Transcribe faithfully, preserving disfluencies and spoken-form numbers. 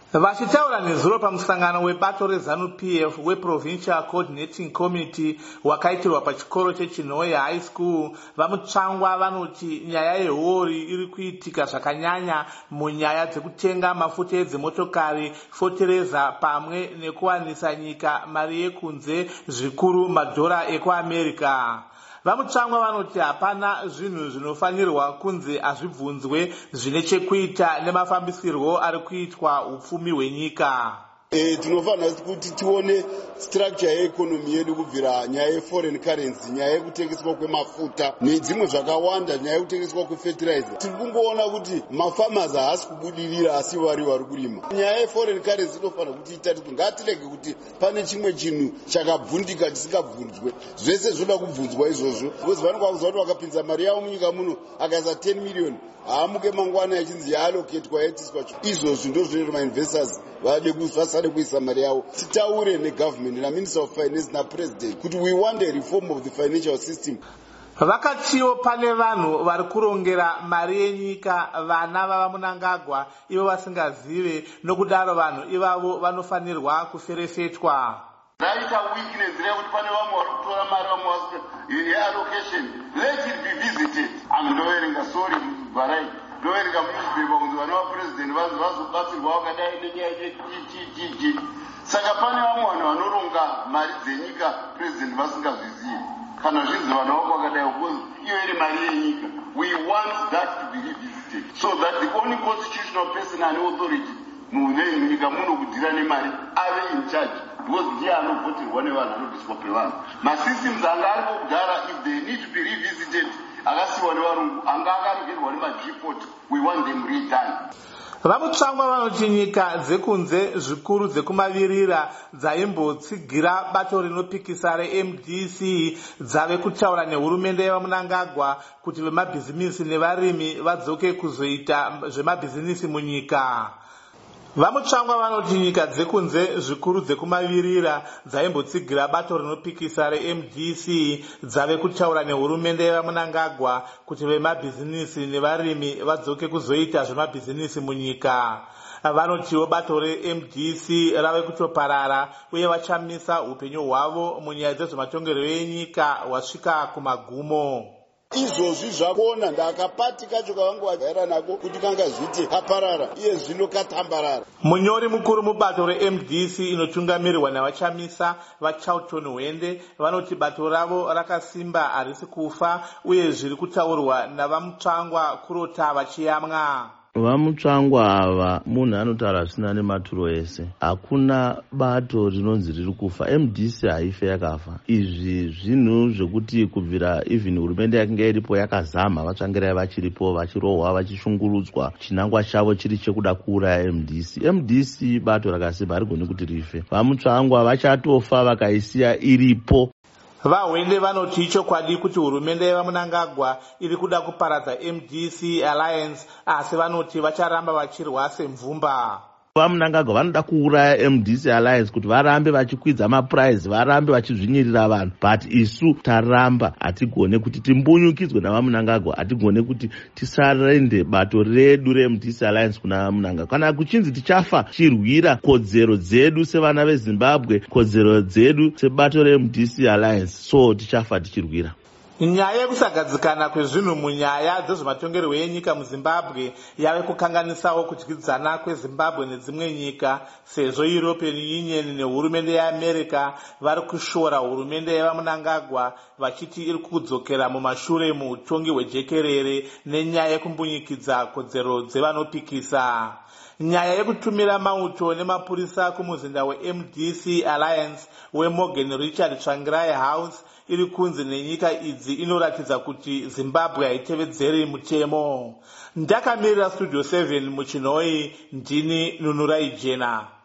Vachitaura nezuro pamusangano webato reZANU-P F weProvincial Coordinating Committee wakaitirwa pachikoro cheChinhoyi High School, vamutsvangwa vanoti nyaya yehori iri kuitika zvakanyanya munyaya dzekutenga mafuta edzimotokari, fotereza pamwe nekuwanisa nyika mari yekunze, zvikuru madhora ekuAmerica. Vamutsvangwa vanoti hapana zvinhu zvinofanirwa kunzi azvibvunzwe zvine chekuita nemafambisirwo ari kuitwa upfumi hwenyika. E, tinofanira kuti tione structure yeekonomi yedu kubvira nyaya yeforeign currency, nyaya yekutengeswa kwemafuta nedzimwe zvakawanda, nyaya yekutengeswa kwefertilizer. Tiri kungoona kuti mafarmers haasi kubudirira asi vari vari kurima. Nyaya yeforeign currency inofanira kuti itatidzwe. Ngatirege kuti pane chimwe chinhu chakabvundika chisingabvunzwe. Zvese zvoda kubvunzwa izvozvo. Because vanokwanisa kuti vakapinza mari yavo munyika muno akaisa ten million haamuke mangwana yachinzi yaallocatwa yatiswa. Izvozvo ndizvo zvinoita mainvestors vade vasare kuisa mari yavo. Titaure negovernment naminister of finance napresident kuti we want a reform of the financial system. Vakatiwo pane vanhu vari kurongera mari yenyika vana vava Mnangagwa ivo vasingazive, nokudaro vanhu ivavo vanofanirwa kuferefetwa. Raita weakness rekuti pane vamwe vari kutora mari vamwe yeallocation. Let it be visited. Andoverenga sorry Barai. Ndoverenga munewspaper kunzi vana vapresident vazobatsirwa vakadai nenyaya yechitititi. Saka pane vamwe vanhu vanoronga mari dzenyika president vasingazvizivi. Kana zvinzi vana vako vakadai because iyo iri mari yenyika. We want that to be revisited so that the only constitutional person and authority munyika muno kudhira nemari ave in charge. Because ndiye anovhoterwa nevanhu anobviswa pevanhu. Masystems anga aripo kudhara, if they need to be revisited, akasiwa nevarungu anga akaregerwa nemagpot, we want them redone. Vamutsvangwa vanoti nyika dzekunze zvikuru dzekumavirira dzaimbotsigira bato rinopikisa reM D C dzave kutaura nehurumende yevaMnangagwa kuti vemabhizimisi nevarimi vadzoke kuzoita zvemabhizimisi munyika. Vamutsvangwa vanoti nyika dzekunze zvikuru dzekumavirira dzaimbotsigira bato rinopikisa reM D C dzave kutaura nehurumende yevaMnangagwa kuti vemabhizinisi nevarimi vadzoke kuzoita zvemabhizinisi munyika. Vanotiwo bato reM D C rave kutoparara uye vachamisa upenyu hwavo munyaya dzezvematongerwo enyika hwasvika kumagumo. Izvozvi zvakona ndakapati kacho kavangu vagara nako kuti kanga zviti kaparara iye zvino katambarara. Munyori mukuru mubato reM D C inotungamirirwa navachamisa vaCharlton Hwende vanoti bato ravo rakasimba harisi kufa uye zviri kutaurwa navamutsvangwa kurota vachiyamwa. Vamutsvangwa ava munhu anotaura zvisina nematuro ese. Hakuna bato rinonzi riri kufa. M D C haife yakafa. Izvi zvinhu zvekuti kubvira even hurumende yakanga iripo yakazama vatsvangirai vachiripo vachirohwa vachishungurudzwa chinangwa chavo chiri chekuda kuuraya M D C. M D C bato rakasimba harigoni kuti rife. Vamutsvangwa vachatofa vakaisiya iripo. VaHwende vanoti ichokwadi kuti hurumende yevaMnangagwa iri kuda kuparadza M D C Alliance, asi vanoti vacharamba vachirwa semvumba. VaMnangagwa vanoda kuuraya M D C Alliance kuti varambe vachikwidza mapuraizi, varambe vachizvinyirira vanhu, but isu taramba. Hatigone kuti timbunyukidzwe navaMnangagwa, hatigone kuti tisarende bato redu reM D C Alliance kuna vaMnangagwa. Kana kuchinzi tichafa chirwira kodzero dzedu sevana veZimbabwe, kodzero dzedu sebato reM D C Alliance, so tichafa tichirwira. Nyaya yekusagadzikana kwezvinhu munyaya dzezvematongerwo enyika muZimbabwe yave kukanganisawo kudyidzana kweZimbabwe nedzimwe nyika, sezvo European Union nehurumende yeAmerica vari kushora hurumende yevaMnangagwa vachiti iri kudzokera mumashure muutongi hwejekerere nenyaya yekumbunyikidza kodzero dzevanopikisa. Nyaya yekutumira mauto nemapurisa kumuzinda weM D C Alliance weMorgan Richard Tsvangirai House iri kunzi nenyika idzi inoratidza kuti Zimbabwe haitevedzeri mutemo. Ndakamirira Studio seven muChinhoyi, ndini Nunurai Jena.